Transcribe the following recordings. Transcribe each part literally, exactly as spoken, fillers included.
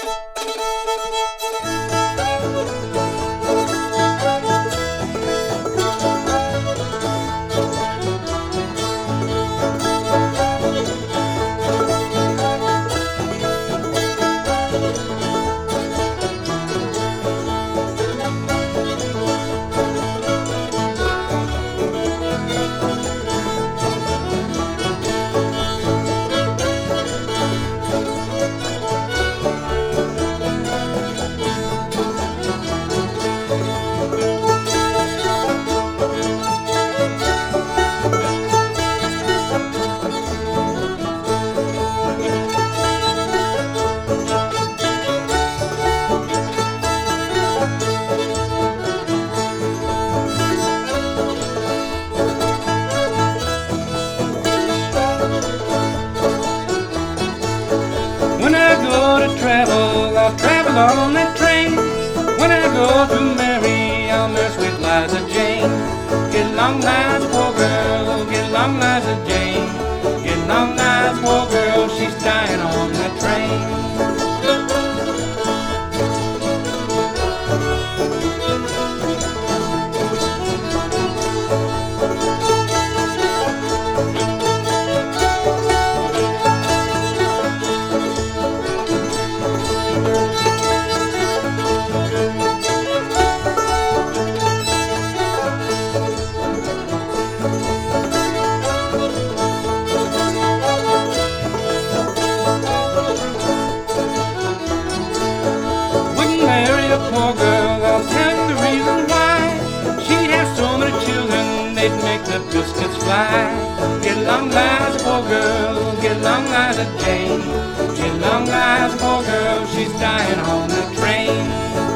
When I go to travel, I'll travel on that train. When I go to marry, I'll nurse with Liza Jane. Get along, Liza, poor girl, get along, Liza Jane. Get along, Liza, poor girl, she's dying on that train. Poor girl, I'll tell you the reason why. She has so many children, they'd make the biscuits fly. Get along, Liza, poor girl, get along, Liza Jane. Get along, Liza, poor girl, she's dying on the train.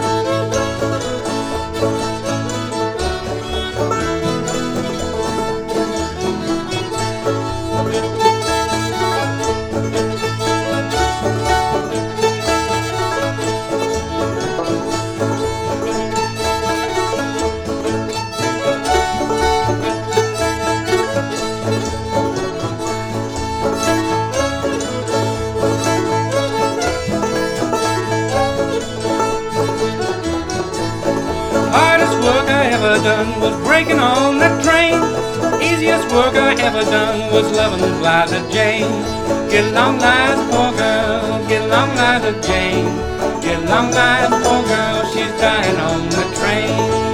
Work I ever done was breaking on that train. Easiest work I ever done was loving Liza Jane. Get along, Liza, poor girl, get along, Liza Jane. Get along, Liza, poor girl, she's dying on the train.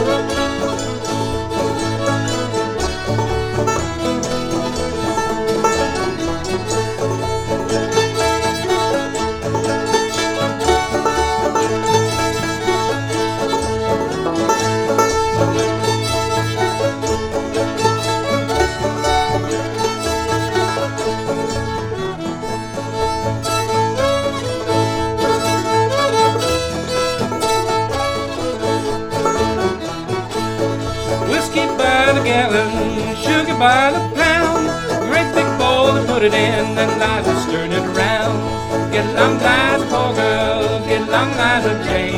Whiskey by the gallon, sugar by the pound. Great big bowl to put it in, and Liza stirring it around. Get along, Liza, poor girl, get along, Liza Jane.